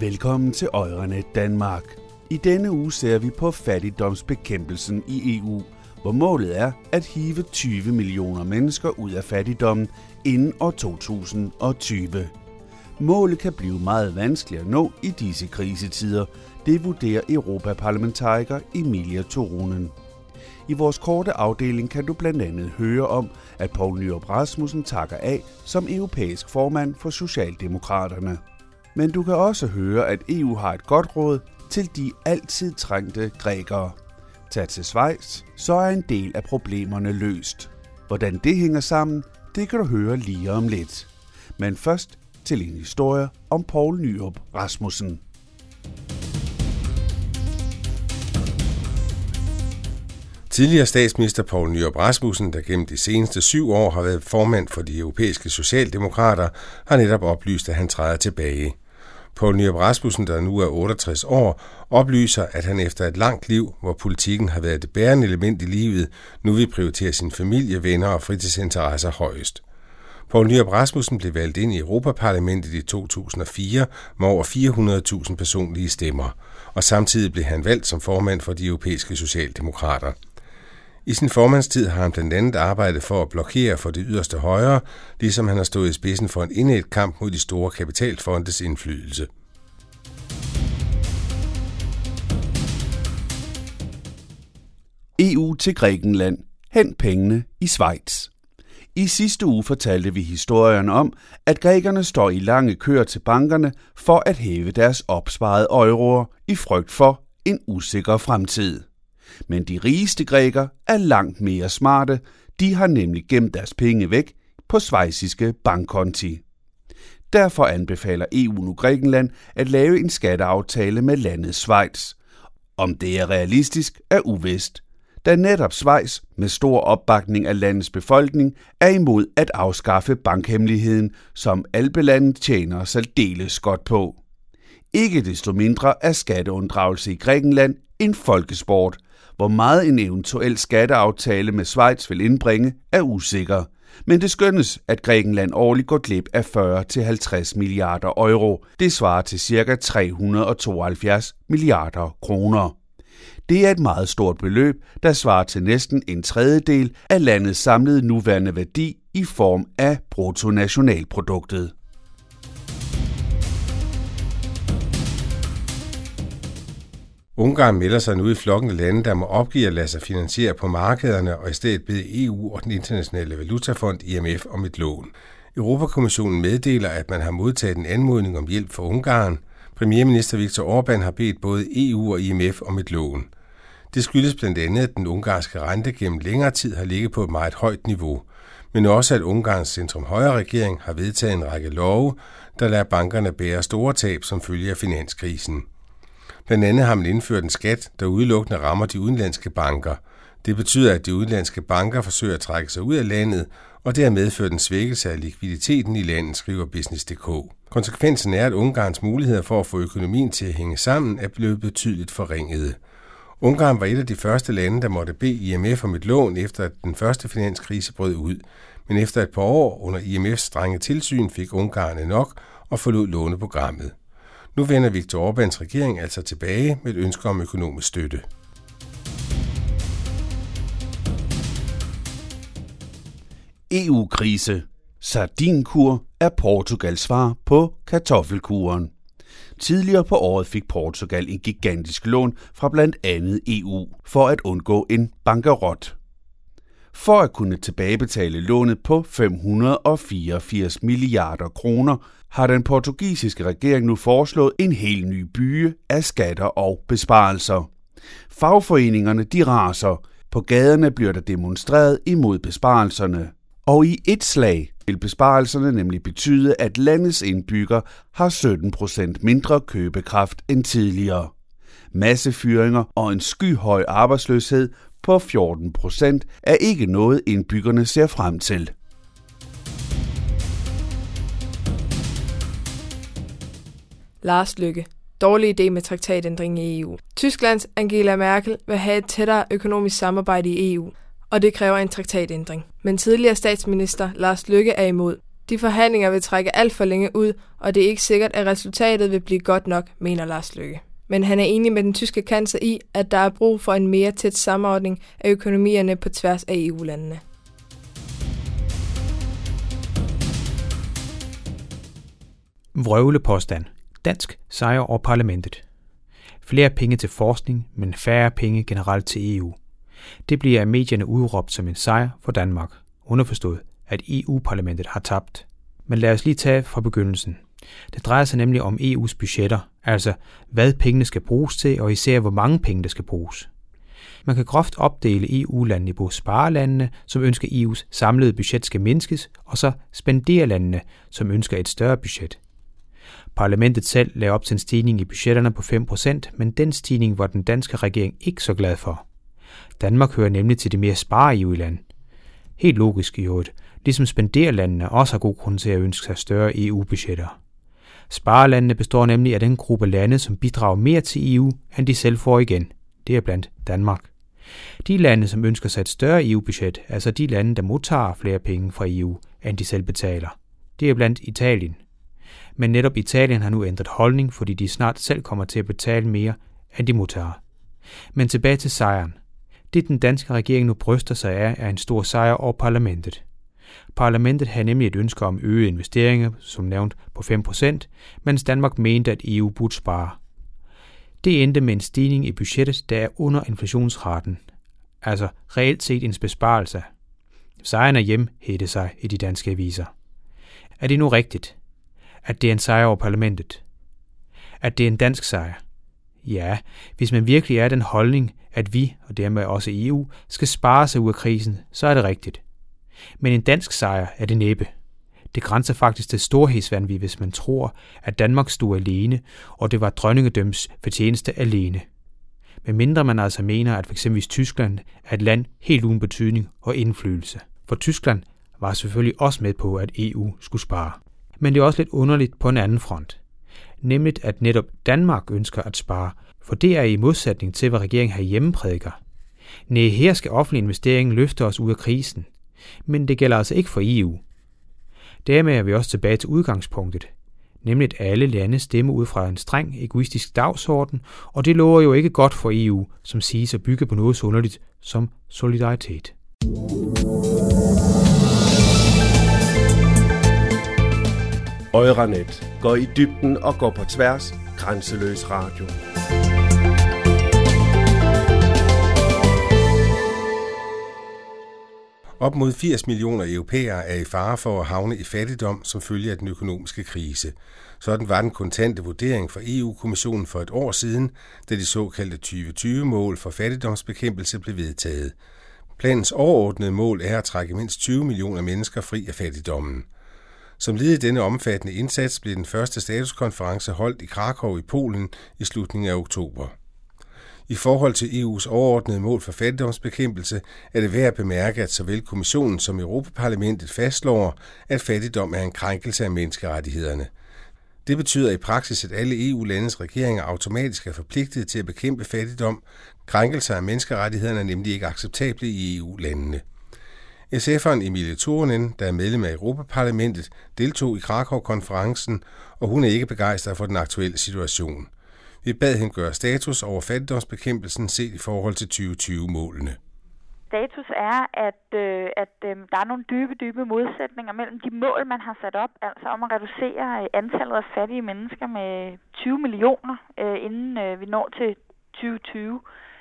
Velkommen til Euranet Danmark. I denne uge ser vi på fattigdomsbekæmpelsen i EU, hvor målet er at hive 20 millioner mennesker ud af fattigdommen inden år 2020. Målet kan blive meget vanskeligt at nå i disse krisetider, det vurderer europaparlamentariker Emilia Turunen. I vores korte afdeling kan du blandt andet høre om, at Poul Nyrup Rasmussen takker af som europæisk formand for Socialdemokraterne. Men du kan også høre, at EU har et godt råd til de altid trængte grækere. Tag til Schweiz, så er en del af problemerne løst. Hvordan det hænger sammen, det kan du høre lige om lidt. Men først til en historie om Poul Nyrup Rasmussen. Tidligere statsminister Poul Nyrup Rasmussen, der gennem de seneste 7 år har været formand for de europæiske socialdemokrater, har netop oplyst, at han træder tilbage. Poul Nyrup Rasmussen, der nu er 68 år, oplyser, at han efter et langt liv, hvor politikken har været det bærende element i livet, nu vil prioritere sin familie, venner og fritidsinteresser højest. Poul Nyrup Rasmussen blev valgt ind i Europaparlamentet i 2004 med over 400.000 personlige stemmer, og samtidig blev han valgt som formand for de europæiske socialdemokrater. I sin formandstid har han blandt andet arbejdet for at blokere for det yderste højre, ligesom han har stået i spidsen for en indædt kamp mod de store kapitalfondes indflydelse. EU til Grækenland. Hent pengene i Schweiz. I sidste uge fortalte vi historien om, at grækerne står i lange køer til bankerne for at hæve deres opsparede euroer i frygt for en usikker fremtid. Men de rigeste grækere er langt mere smarte. De har nemlig gemt deres penge væk på schweiziske bankkonti. Derfor anbefaler EU nu Grækenland at lave en skatteaftale med landet Schweiz. Om det er realistisk er uvist, da netop Schweiz med stor opbakning af landets befolkning er imod at afskaffe bankhemmeligheden, som Alpelandet tjener særdeles godt på. Ikke desto mindre er skatteunddragelse i Grækenland en folkesport. Hvor meget en eventuel skatteaftale med Schweiz vil indbringe, er usikker. Men det skønnes, at Grækenland årligt går glip af 40-50 milliarder euro. Det svarer til ca. 372 milliarder kroner. Det er et meget stort beløb, der svarer til næsten en tredjedel af landets samlede nuværende værdi i form af bruttonationalproduktet. Ungarn melder sig nu i flokken af lande, der må opgive at lade sig finansiere på markederne og i stedet bede EU og den internationale valutafond IMF om et lån. Europakommissionen meddeler, at man har modtaget en anmodning om hjælp fra Ungarn. Premierminister Viktor Orbán har bedt både EU og IMF om et lån. Det skyldes blandt andet, at den ungarske rente gennem længere tid har ligget på et meget højt niveau, men også at Ungarns centrum-højre regering har vedtaget en række love, der lader bankerne bære store tab som følge af finanskrisen. Blandt andet har man indført en skat, der udelukkende rammer de udenlandske banker. Det betyder, at de udenlandske banker forsøger at trække sig ud af landet, og det har medført en svækkelse af likviditeten i landet, skriver Business.dk. Konsekvensen er, at Ungarns muligheder for at få økonomien til at hænge sammen er blevet betydeligt forringede. Ungarn var et af de første lande, der måtte bede IMF om et lån, efter at den første finanskrise brød ud. Men efter et par år under IMF's strenge tilsyn fik Ungarn nok og forlod låneprogrammet. Nu vender Viktor Orbáns regering altså tilbage med et ønske om økonomisk støtte. EU-krise. Sardinkur er Portugals svar på kartoffelkuren. Tidligere på året fik Portugal en gigantisk lån fra blandt andet EU for at undgå en bankerot. For at kunne tilbagebetale lånet på 584 milliarder kroner, har den portugisiske regering nu foreslået en helt ny byge af skatter og besparelser. Fagforeningerne de raser. På gaderne bliver der demonstreret imod besparelserne. Og i et slag vil besparelserne nemlig betyde, at landets indbygger har 17% mindre købekraft end tidligere. Massefyringer og en skyhøj arbejdsløshed på 14% er ikke noget, indbyggerne ser frem til. Lars Løkke. Dårlig idé med traktatændring i EU. Tysklands Angela Merkel vil have et tættere økonomisk samarbejde i EU, og det kræver en traktatændring. Men tidligere statsminister Lars Løkke er imod. De forhandlinger vil trække alt for længe ud, og det er ikke sikkert, at resultatet vil blive godt nok, mener Lars Løkke. Men han er enig med den tyske kansler i, at der er brug for en mere tæt samordning af økonomierne på tværs af EU-landene. Vrøvlepåstand. Dansk sejr over parlamentet. Flere penge til forskning, men færre penge generelt til EU. Det bliver af medierne udråbt som en sejr for Danmark. Underforstået, at EU-parlamentet har tabt. Men lad os lige tage fra begyndelsen. Det drejer sig nemlig om EU's budgetter, altså hvad pengene skal bruges til, og især hvor mange penge der skal bruges. Man kan groft opdele EU-landene i både sparelandene, som ønsker EU's samlede budget skal mindskes, og så spenderlandene, som ønsker et større budget. Parlamentet selv lagde op til en stigning i budgetterne på 5%, men den stigning var den danske regering ikke så glad for. Danmark hører nemlig til de mere spare-EU-lande. Helt logisk i øvrigt, ligesom spenderlandene også har god grund til at ønske sig større EU-budgetter. Sparelandene består nemlig af den gruppe lande, som bidrager mere til EU, end de selv får igen. Det er blandt Danmark. De lande, som ønsker sig et større EU-budget, er altså de lande, der modtager flere penge fra EU, end de selv betaler. Det er blandt Italien. Men netop Italien har nu ændret holdning, fordi de snart selv kommer til at betale mere, end de modtager. Men tilbage til sejren. Det den danske regering nu bryster sig af, er en stor sejr over parlamentet. Parlamentet havde nemlig et ønske om øgede investeringer, som nævnt på 5%, mens Danmark mente, at EU burde spare. Det endte med en stigning i budgettet, der er under inflationsraten. Altså reelt set en besparelse. Sejren er hjem, hed det sig i de danske aviser. Er det nu rigtigt? At det er en sejr over parlamentet? At det er en dansk sejr? Ja, hvis man virkelig er den holdning, at vi, og dermed også EU, skal spare sig ud af krisen, så er det rigtigt. Men en dansk sejr er det næppe. Det grænser faktisk til storhedsvanvid, hvis man tror, at Danmark stod alene, og det var dronningedøms fortjeneste alene. Men mindre man altså mener, at f.eks. Tyskland er et land helt uden betydning og indflydelse. For Tyskland var selvfølgelig også med på, at EU skulle spare. Men det er også lidt underligt på en anden front. Nemlig at netop Danmark ønsker at spare, for det er i modsætning til, hvad regeringen herhjemme prædiker. Næh, her skal offentlig investering løfte os ud af krisen. Men det gælder altså ikke for EU. Dermed er vi også tilbage til udgangspunktet, nemlig at alle lande stemmer ud fra en streng egoistisk dagsorden, og det lover jo ikke godt for EU, som siges at bygge på noget så underligt som solidaritet. Euranet går i dybden og går på tværs. Grænseløs radio. Op mod 80 millioner europæere er i fare for at havne i fattigdom som følge af den økonomiske krise. Sådan var den kontante vurdering fra EU-kommissionen for et år siden, da de såkaldte 2020-mål for fattigdomsbekæmpelse blev vedtaget. Planens overordnede mål er at trække mindst 20 millioner mennesker fri af fattigdommen. Som led i denne omfattende indsats blev den første statuskonference holdt i Krakow i Polen i slutningen af oktober. I forhold til EU's overordnede mål for fattigdomsbekæmpelse er det værd at bemærke, at såvel Kommissionen som Europaparlamentet fastslår, at fattigdom er en krænkelse af menneskerettighederne. Det betyder i praksis, at alle EU-landes regeringer automatisk er forpligtet til at bekæmpe fattigdom. Krænkelser af menneskerettighederne er nemlig ikke acceptable i EU-landene. SF'eren Emilie Turunen, der er medlem af Europaparlamentet, deltog i Krakow-konferencen, og hun er ikke begejstret for den aktuelle situation. Vi bad hende gøre status over fattigdomsbekæmpelsen set i forhold til 2020-målene. Status er, at der er nogle dybe modsætninger mellem de mål, man har sat op, altså om at reducere antallet af fattige mennesker med 20 millioner, inden vi når til 2020.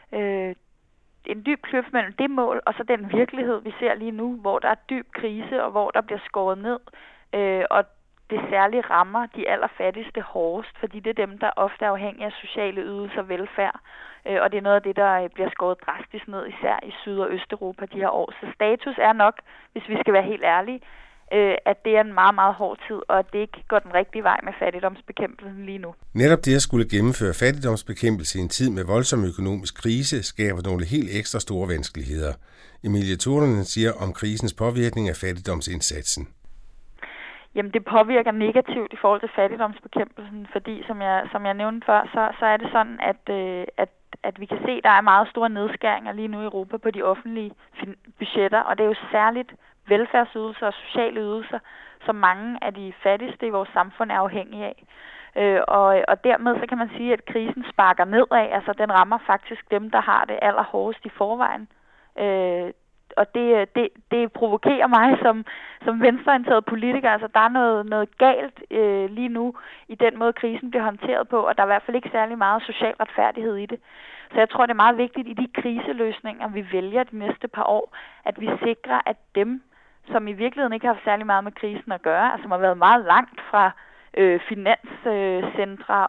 En dyb kløft mellem det mål og så den virkelighed, vi ser lige nu, hvor der er dyb krise og hvor der bliver skåret ned, og det særligt rammer de allerfattigste hårdest, fordi det er dem, der ofte er afhængige af sociale ydelser og velfærd. Og det er noget af det, der bliver skåret drastisk ned, især i Syd- og Østeuropa de her år. Så status er nok, hvis vi skal være helt ærlige, at det er en meget, meget hård tid, og at det ikke går den rigtige vej med fattigdomsbekæmpelsen lige nu. Netop det at skulle gennemføre fattigdomsbekæmpelse i en tid med voldsom økonomisk krise skaber nogle helt ekstra store vanskeligheder. Emilie Turunen siger om krisens påvirkning af fattigdomsindsatsen. Jamen, det påvirker negativt i forhold til fattigdomsbekæmpelsen, fordi som jeg nævnte før, så er det sådan, at vi kan se, at der er meget store nedskæringer lige nu i Europa på de offentlige budgetter, og det er jo særligt velfærdsydelser og sociale ydelser, som mange af de fattigste i vores samfund er afhængige af. Og dermed så kan man sige, at krisen sparker nedad, altså den rammer faktisk dem, der har det allerhårdest i forvejen. Og det provokerer mig som venstreorienteret politiker. Altså der er noget galt lige nu i den måde, krisen bliver håndteret på, og der er i hvert fald ikke særlig meget social retfærdighed i det. Så jeg tror, det er meget vigtigt i de kriseløsninger, vi vælger de næste par år, at vi sikrer, at dem, som i virkeligheden ikke har haft særlig meget med krisen at gøre, altså som har været meget langt fra finanscentre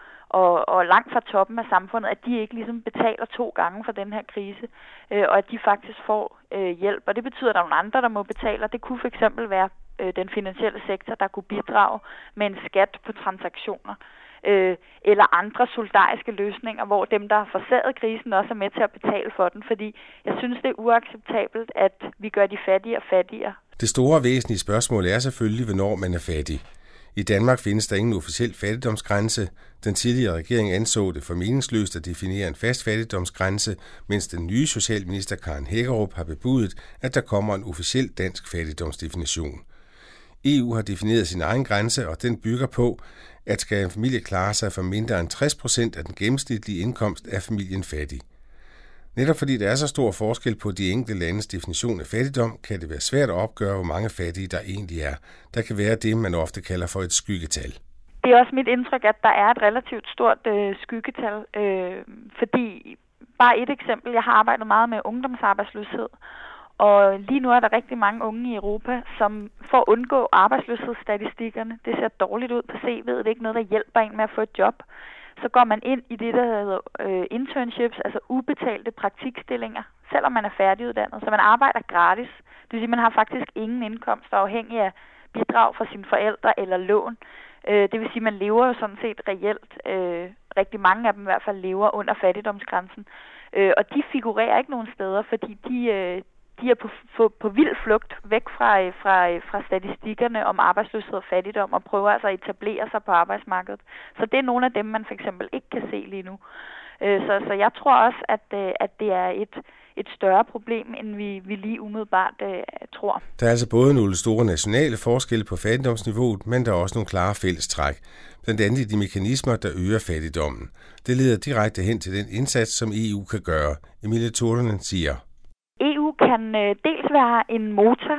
og langt fra toppen af samfundet, at de ikke ligesom betaler 2 gange for den her krise, og at de faktisk får hjælp. Og det betyder, at der er nogle andre, der må betale, og det kunne for eksempel være den finansielle sektor, der kunne bidrage med en skat på transaktioner, eller andre solidariske løsninger, hvor dem, der har forårsaget krisen, også er med til at betale for den, fordi jeg synes, det er uacceptabelt, at vi gør de fattigere fattigere. Det store væsentlige spørgsmål er selvfølgelig, hvornår man er fattig. I Danmark findes der ingen officiel fattigdomsgrænse. Den tidligere regering anså det for meningsløst at definere en fast fattigdomsgrænse, mens den nye socialminister Karen Hækkerup har bebudet, at der kommer en officiel dansk fattigdomsdefinition. EU har defineret sin egen grænse, og den bygger på, at skal en familie klare sig for mindre end 60% af den gennemsnitlige indkomst, er familien fattig. Netop fordi der er så stor forskel på de enkelte landes definition af fattigdom, kan det være svært at opgøre, hvor mange fattige der egentlig er. Der kan være det, man ofte kalder for et skyggetal. Det er også mit indtryk, at der er et relativt stort skyggetal, fordi bare et eksempel, jeg har arbejdet meget med ungdomsarbejdsløshed, og lige nu er der rigtig mange unge i Europa, som for at undgå arbejdsløshedsstatistikkerne, det ser dårligt ud på CV'et, det er ikke noget, der hjælper en med at få et job, så går man ind i det, der hedder internships, altså ubetalte praktikstillinger, selvom man er færdiguddannet. Så man arbejder gratis. Det vil sige, at man har faktisk ingen indkomst, der er afhængig af bidrag fra sine forældre eller lån. Det vil sige, at man lever jo sådan set reelt. Rigtig mange af dem i hvert fald lever under fattigdomsgrænsen. Og de figurerer ikke nogen steder, fordi de er på vild flugt væk fra statistikkerne om arbejdsløshed og fattigdom og prøver altså at etablere sig på arbejdsmarkedet. Så det er nogle af dem, man for eksempel ikke kan se lige nu. Så jeg tror også, at det er et større problem, end vi lige umiddelbart tror. Der er altså både nogle store nationale forskelle på fattigdomsniveauet, men der er også nogle klare fællestræk. Blandt andet de mekanismer, der øger fattigdommen. Det leder direkte hen til den indsats, som EU kan gøre. Emilie Turunen siger: EU kan dels være en motor,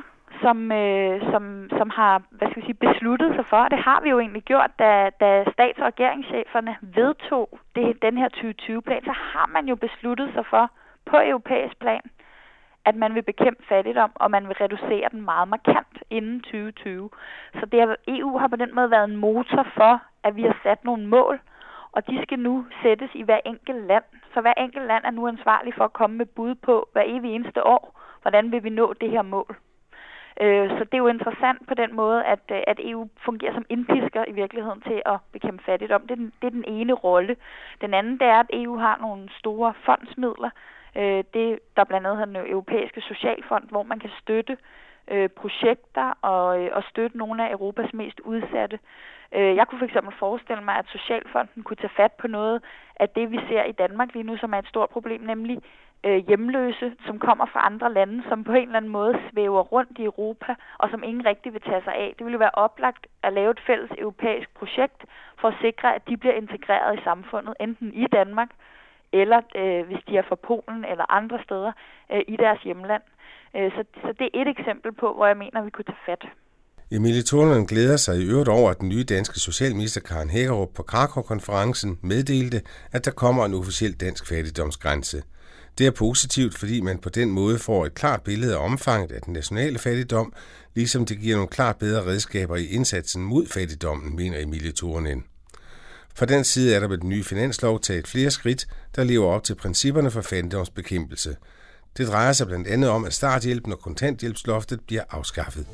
som har besluttet sig for, og det har vi jo egentlig gjort, da stats- og regeringscheferne vedtog den her 2020-plan, så har man jo besluttet sig for på europæisk plan, at man vil bekæmpe fattigdom, og man vil reducere den meget markant inden 2020. Så EU har på den måde været en motor for, at vi har sat nogle mål, og de skal nu sættes i hver enkelt land. Så hver enkelt land er nu ansvarlig for at komme med bud på hver evig eneste år, hvordan vil vi nå det her mål. Så det er jo interessant på den måde, at EU fungerer som indpisker i virkeligheden til at bekæmpe fattigdom. Det er den ene rolle. Den anden, det er, at EU har nogle store fondsmidler. Der blandt andet den europæiske socialfond, hvor man kan støtte projekter og støtte nogle af Europas mest udsatte. Jeg kunne for eksempel forestille mig, at Socialfonden kunne tage fat på noget af det, vi ser i Danmark lige nu, som er et stort problem, nemlig hjemløse, som kommer fra andre lande, som på en eller anden måde svæver rundt i Europa, og som ingen rigtig vil tage sig af. Det ville være oplagt at lave et fælles europæisk projekt for at sikre, at de bliver integreret i samfundet, enten i Danmark, eller hvis de er fra Polen eller andre steder i deres hjemland. Så det er et eksempel på, hvor jeg mener, vi kunne tage fat. Emilie Turunen glæder sig i øvrigt over, at den nye danske socialminister Karen Hækkerup på Krakow-konferencen meddelte, at der kommer en officiel dansk fattigdomsgrænse. Det er positivt, fordi man på den måde får et klart billede af omfanget af den nationale fattigdom, ligesom det giver nogle klart bedre redskaber i indsatsen mod fattigdommen, mener Emilie Turunen. Fra den side er der med den nye finanslov taget flere skridt, der lever op til principperne for fattigdomsbekæmpelse. Det drejer sig blandt andet om, at starthjælpen og kontanthjælpsloftet bliver afskaffet.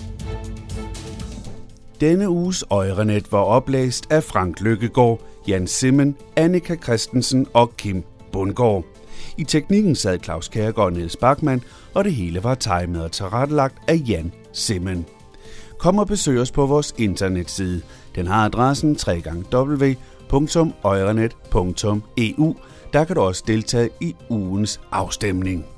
Denne uges Øjrenet var oplæst af Frank Lykkegaard, Jan Simmen, Annika Christensen og Kim Bundgaard. I teknikken sad Claus Kjærgaard og Niels Bachmann, og det hele var timet og tilrettelagt af Jan Simmen. Kom og besøg os på vores internetside. Den har adressen www.øjrenet.eu. Der kan du også deltage i ugens afstemning.